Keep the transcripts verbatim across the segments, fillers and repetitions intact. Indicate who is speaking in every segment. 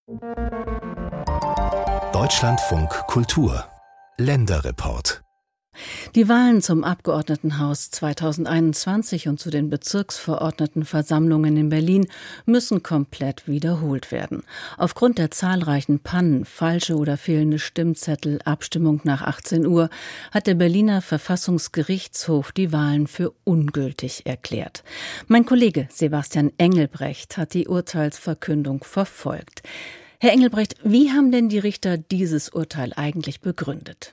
Speaker 1: Deutschlandfunk Kultur Länderreport.
Speaker 2: Die Wahlen zum Abgeordnetenhaus zweitausendeinundzwanzig und zu den Bezirksverordnetenversammlungen in Berlin müssen komplett wiederholt werden. Aufgrund der zahlreichen Pannen, falsche oder fehlende Stimmzettel, Abstimmung nach achtzehn Uhr hat der Berliner Verfassungsgerichtshof die Wahlen für ungültig erklärt. Mein Kollege Sebastian Engelbrecht hat die Urteilsverkündung verfolgt. Herr Engelbrecht, wie haben denn die Richter dieses Urteil eigentlich begründet?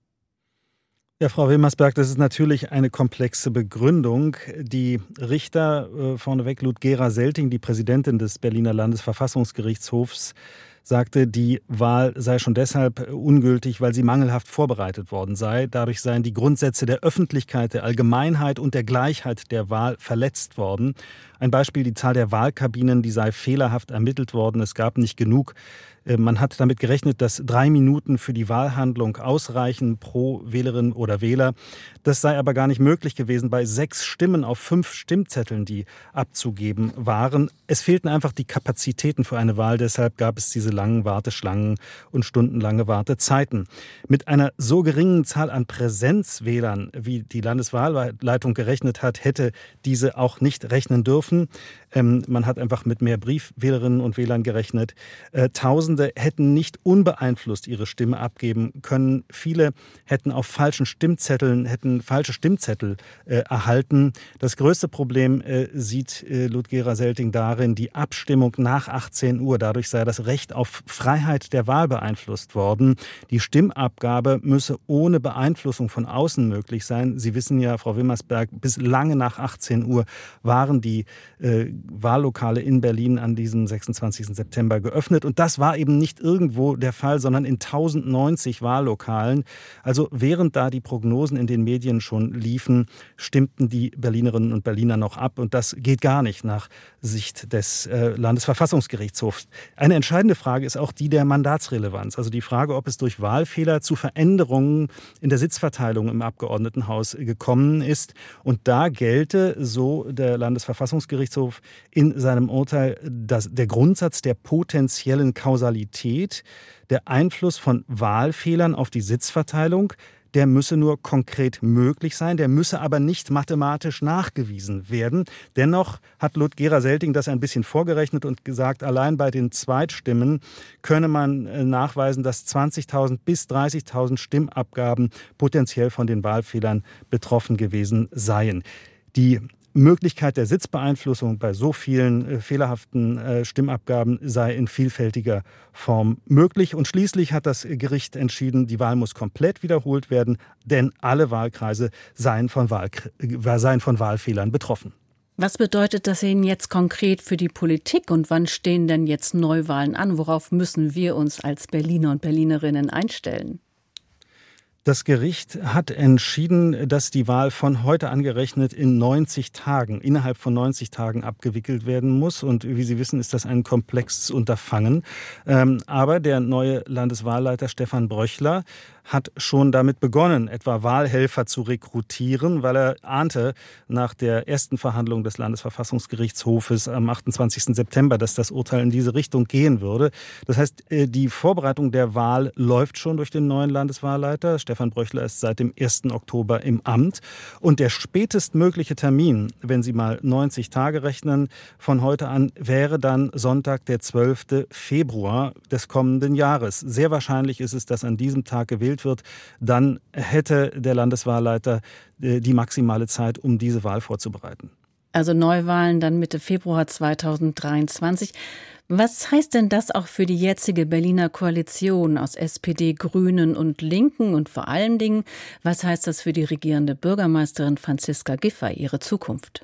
Speaker 3: Ja, Frau Wilmersberg, das ist natürlich eine komplexe Begründung. Die Richter, äh, vorneweg Ludgera Selting, die Präsidentin des Berliner Landesverfassungsgerichtshofs, sagte, die Wahl sei schon deshalb ungültig, weil sie mangelhaft vorbereitet worden sei. Dadurch seien die Grundsätze der Öffentlichkeit, der Allgemeinheit und der Gleichheit der Wahl verletzt worden. Ein Beispiel, die Zahl der Wahlkabinen, die sei fehlerhaft ermittelt worden. Es gab nicht genug. Man hat damit gerechnet, dass drei Minuten für die Wahlhandlung ausreichen pro Wählerin oder Wähler. Das sei aber gar nicht möglich gewesen bei sechs Stimmen auf fünf Stimmzetteln, die abzugeben waren. Es fehlten einfach die Kapazitäten für eine Wahl. Deshalb gab es diese langen Warteschlangen und stundenlange Wartezeiten. Mit einer so geringen Zahl an Präsenzwählern, wie die Landeswahlleitung gerechnet hat, hätte diese auch nicht rechnen dürfen. Ähm, man hat einfach mit mehr Briefwählerinnen und Wählern gerechnet. Äh, Tausende hätten nicht unbeeinflusst ihre Stimme abgeben können. Viele hätten auf falschen Stimmzetteln, hätten falsche Stimmzettel äh, erhalten. Das größte Problem äh, sieht äh, Ludgera Selting darin, die Abstimmung nach achtzehn Uhr. Dadurch sei das Recht auf Freiheit der Wahl beeinflusst worden. Die Stimmabgabe müsse ohne Beeinflussung von außen möglich sein. Sie wissen ja, Frau Wilmersberg, bis lange nach achtzehn Uhr waren die äh, Wahllokale in Berlin an diesem sechsundzwanzigsten September geöffnet. Und das war eben nicht irgendwo der Fall, sondern in tausendneunzig Wahllokalen. Also während da die Prognosen in den Medien schon liefen, stimmten die Berlinerinnen und Berliner noch ab. Und das geht gar nicht nach Sicht des äh, Landesverfassungsgerichtshofs. Eine entscheidende Frage ist auch die der Mandatsrelevanz. Also die Frage, ob es durch Wahlfehler zu Veränderungen in der Sitzverteilung im Abgeordnetenhaus gekommen ist. Und da gelte, so der Landesverfassungsgerichtshof in seinem Urteil, dass der Grundsatz der potenziellen Kausalität, der Einfluss von Wahlfehlern auf die Sitzverteilung, der müsse nur konkret möglich sein, der müsse aber nicht mathematisch nachgewiesen werden. Dennoch hat Ludgera Selting das ein bisschen vorgerechnet und gesagt, allein bei den Zweitstimmen könne man nachweisen, dass zwanzigtausend bis dreißigtausend Stimmabgaben potenziell von den Wahlfehlern betroffen gewesen seien. Die Möglichkeit der Sitzbeeinflussung bei so vielen äh, fehlerhaften äh, Stimmabgaben sei in vielfältiger Form möglich. Und schließlich hat das Gericht entschieden, die Wahl muss komplett wiederholt werden, denn alle Wahlkreise seien von, Wahl, äh, seien von Wahlfehlern betroffen.
Speaker 2: Was bedeutet das Ihnen jetzt konkret für die Politik und wann stehen denn jetzt Neuwahlen an? Worauf müssen wir uns als Berliner und Berlinerinnen einstellen?
Speaker 3: Das Gericht hat entschieden, dass die Wahl von heute angerechnet in neunzig Tagen, innerhalb von neunzig Tagen abgewickelt werden muss. Und wie Sie wissen, ist das ein komplexes Unterfangen. Ähm, aber der neue Landeswahlleiter Stefan Bröchler hat schon damit begonnen, etwa Wahlhelfer zu rekrutieren, weil er ahnte nach der ersten Verhandlung des Landesverfassungsgerichtshofes am achtundzwanzigsten September, dass das Urteil in diese Richtung gehen würde. Das heißt, die Vorbereitung der Wahl läuft schon durch den neuen Landeswahlleiter. Stefan Bröchler ist seit dem ersten Oktober im Amt. Und der spätestmögliche Termin, wenn Sie mal neunzig Tage rechnen, von heute an, wäre dann Sonntag, der zwölften Februar des kommenden Jahres. Sehr wahrscheinlich ist es, dass an diesem Tag gewählt wird. Dann hätte der Landeswahlleiter die maximale Zeit, um diese Wahl vorzubereiten.
Speaker 2: Also Neuwahlen dann Mitte Februar zweitausenddreiundzwanzig. Was heißt denn das auch für die jetzige Berliner Koalition aus S P D, Grünen und Linken? Und vor allen Dingen, was heißt das für die regierende Bürgermeisterin Franziska Giffey, ihre Zukunft?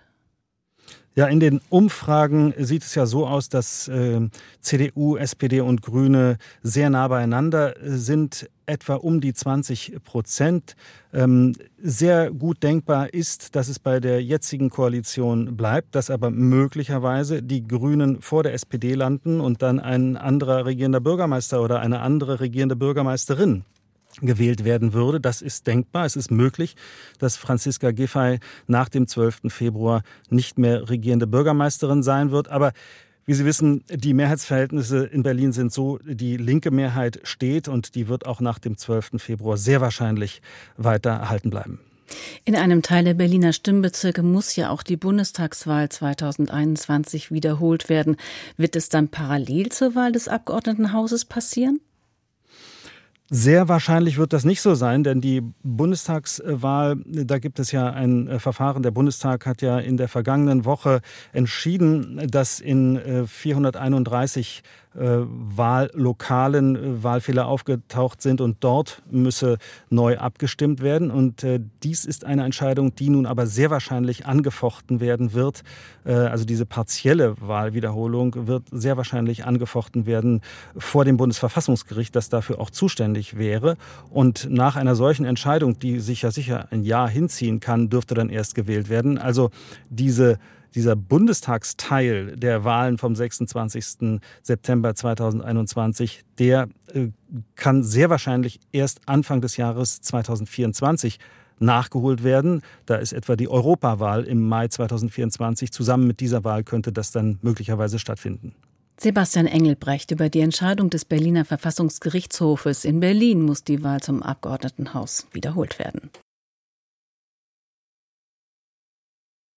Speaker 3: Ja, in den Umfragen sieht es ja so aus, dass äh, C D U, S P D und Grüne sehr nah beieinander sind, etwa um die zwanzig Prozent. Ähm, sehr gut denkbar ist, dass es bei der jetzigen Koalition bleibt, dass aber möglicherweise die Grünen vor der S P D landen und dann ein anderer regierender Bürgermeister oder eine andere regierende Bürgermeisterin gewählt werden würde. Das ist denkbar. Es ist möglich, dass Franziska Giffey nach dem zwölften Februar nicht mehr regierende Bürgermeisterin sein wird. Aber Wie Sie wissen, die Mehrheitsverhältnisse in Berlin sind so, die linke Mehrheit steht und die wird auch nach dem zwölften Februar sehr wahrscheinlich weiter erhalten bleiben.
Speaker 2: In einem Teil der Berliner Stimmbezirke muss ja auch die Bundestagswahl zweitausendeinundzwanzig wiederholt werden. Wird es dann parallel zur Wahl des Abgeordnetenhauses passieren?
Speaker 3: Sehr wahrscheinlich wird das nicht so sein, denn die Bundestagswahl, da gibt es ja ein Verfahren. Der Bundestag hat ja in der vergangenen Woche entschieden, dass in vierhunderteinunddreißig Wahllokalen äh, Wahlfehler aufgetaucht sind und dort müsse neu abgestimmt werden. Und äh, dies ist eine Entscheidung, die nun aber sehr wahrscheinlich angefochten werden wird. Äh, also diese partielle Wahlwiederholung wird sehr wahrscheinlich angefochten werden vor dem Bundesverfassungsgericht, das dafür auch zuständig wäre. Und nach einer solchen Entscheidung, die sich ja sicher ein Jahr hinziehen kann, dürfte dann erst gewählt werden. Also diese Dieser Bundestagsteil der Wahlen vom sechsundzwanzigsten September zweitausendeinundzwanzig, der äh, kann sehr wahrscheinlich erst Anfang des Jahres zweitausendvierundzwanzig nachgeholt werden. Da ist etwa die Europawahl im Mai zweitausendvierundzwanzig. Zusammen mit dieser Wahl könnte das dann möglicherweise stattfinden.
Speaker 2: Sebastian Engelbrecht über die Entscheidung des Berliner Verfassungsgerichtshofes. In Berlin muss die Wahl zum Abgeordnetenhaus wiederholt werden.